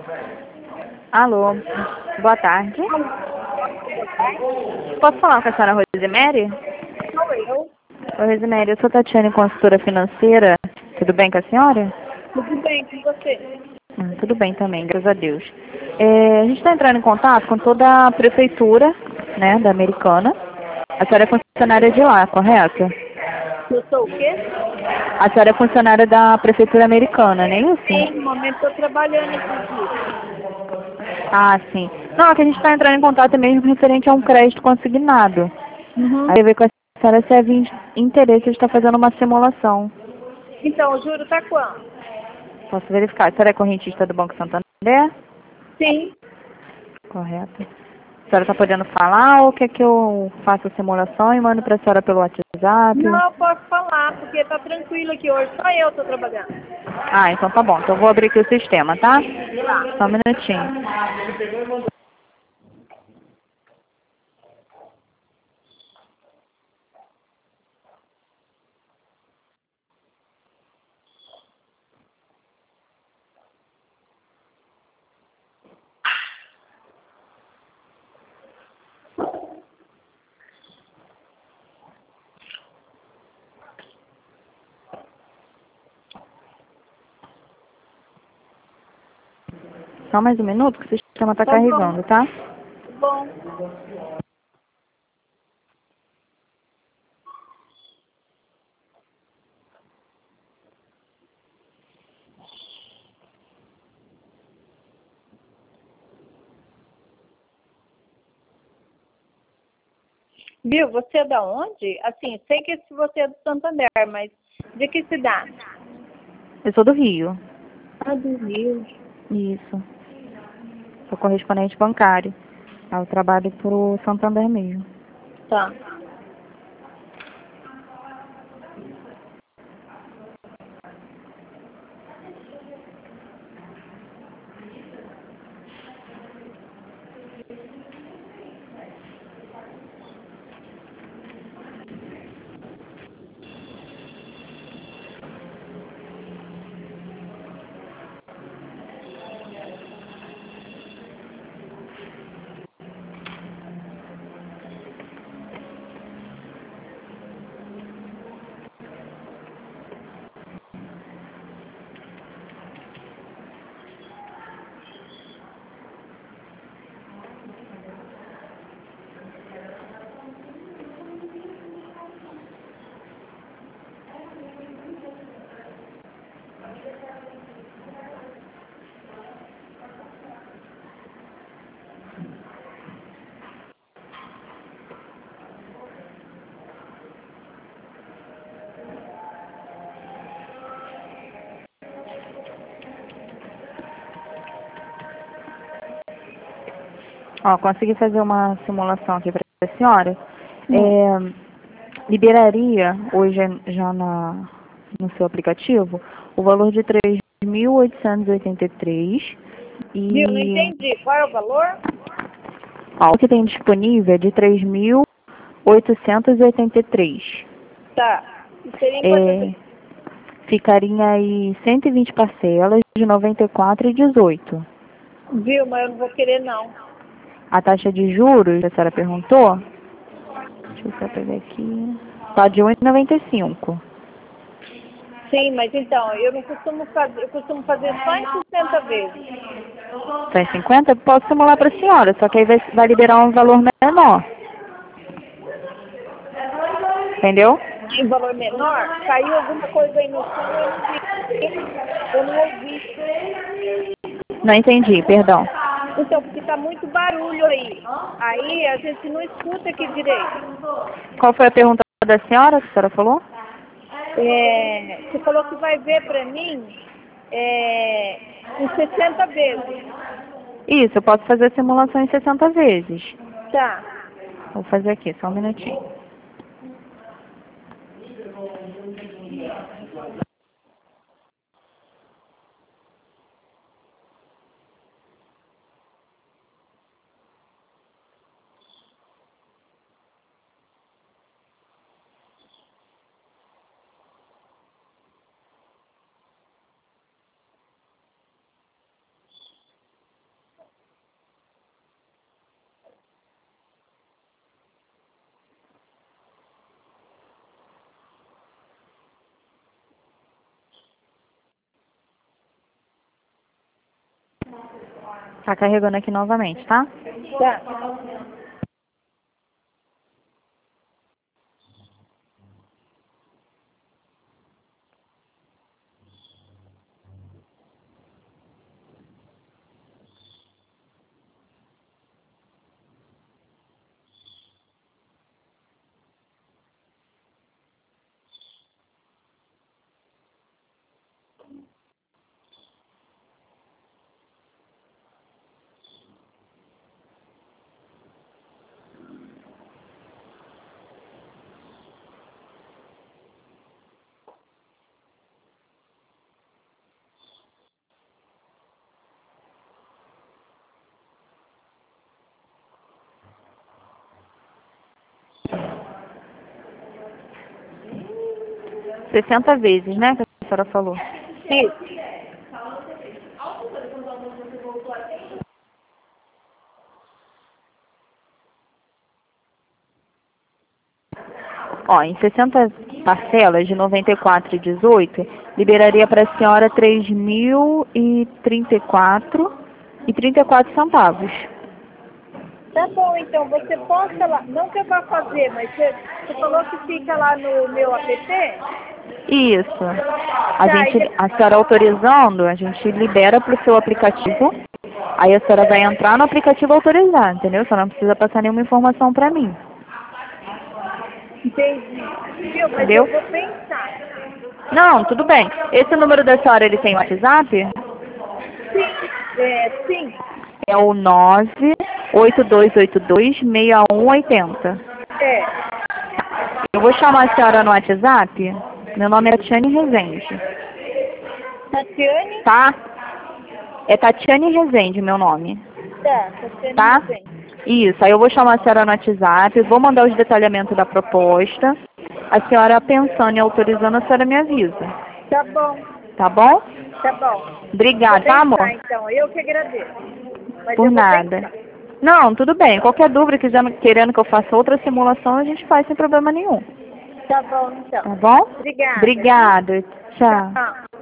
Alô, boa tarde. Posso falar com a senhora Rosemary? Sou eu. Oi, Rosemary, eu sou Tatiane, consultora financeira. Tudo bem com a senhora? Tudo bem com você? Tudo bem também, graças a Deus. A gente está entrando em contato com toda a prefeitura, né, da Americana. A senhora é funcionária de lá, correto? Eu sou o quê? A senhora é funcionária da prefeitura americana, não é isso? Sim, no momento estou trabalhando, inclusive. Ah, sim. Não, é que a gente está entrando em contato mesmo referente a um crédito consignado. Uhum. Aí eu ver com a senhora se havia interesse de estar fazendo uma simulação. Então, o juro está quanto? Posso verificar. A senhora é correntista do Banco Santander? Sim. Correto. A senhora está podendo falar ou quer que eu faça a simulação e mando para a senhora pelo WhatsApp? Não, eu posso falar, porque está tranquilo aqui hoje. Só eu estou trabalhando. Ah, então tá bom. Então eu vou abrir aqui o sistema, tá? Tá. Só um minutinho. Só mais um minuto que o sistema está Tá bom. carregando, tá? Tá bom. Viu, você é da onde? Assim, sei que você é do Santander, mas de que cidade? Eu sou do Rio. Ah, do Rio. Isso. Sou correspondente bancário. Eu trabalho pro Santander mesmo. Tá. Ó, consegui fazer uma simulação aqui para a senhora. Hum. Liberaria hoje já no seu aplicativo o valor de 3.883 Viu, não e entendi. Qual é o valor? ó, o que tem disponível é de 3.883. Tá. E seria em quantas É, vezes? ficaria aí 120 parcelas de 94,18. Viu, mas eu não vou querer, não. A taxa de juros, a senhora perguntou? Deixa eu só pegar aqui. Tá de 1,95. Sim, mas então, eu não costumo fazer, eu costumo fazer só em 60 vezes. 150? Posso simular para a senhora, só que aí vai liberar um valor menor. Entendeu? Em valor menor, caiu alguma coisa aí no som, eu não vi. Eu não ouvi. Não entendi, perdão. Então, porque tá muito barulho aí. Aí a gente não escuta aqui direito. Qual foi a pergunta da senhora que a senhora falou? Você falou que vai ver para mim em 60 vezes. Isso, eu posso fazer a simulação em 60 vezes. Tá. Vou fazer aqui, só um minutinho. Tá carregando aqui novamente, tá? Tá. Sessenta vezes, né? Que a senhora falou. Isso. Ó, em 60 parcelas de 94,18, liberaria para a senhora 3.034,34 centavos. Tá bom, então você posta lá. Não que eu vá fazer, mas você falou que fica lá no meu app? Isso. Tá, A senhora autorizando, a gente libera para o seu aplicativo. Aí a senhora vai entrar no aplicativo autorizar, entendeu? A senhora não precisa passar nenhuma informação para mim. Entendi. Viu? Mas Entendeu? eu vou pensar. Não, tudo bem. Esse número da senhora, ele tem WhatsApp? Sim. É o 982826180. É. Eu vou chamar a senhora no WhatsApp. Meu nome é Tatiane Rezende. Tatiane? Tá? É Tatiane Rezende, meu nome. Tá, Tatiane Tá? Rezende. Isso. Aí eu vou chamar a senhora no WhatsApp, vou mandar os detalhamentos da proposta. A senhora pensando e autorizando, a senhora me avisa. Tá bom. Tá bom? Tá bom. Obrigada, Vou tá, pensar, amor? então. Eu que agradeço. Mas Por eu vou nada. pensar. Não, tudo bem. Qualquer dúvida, querendo que eu faça outra simulação, a gente faz sem problema nenhum. Tá bom, então. Tá bom? Obrigada. Obrigada. Tchau. Tchau.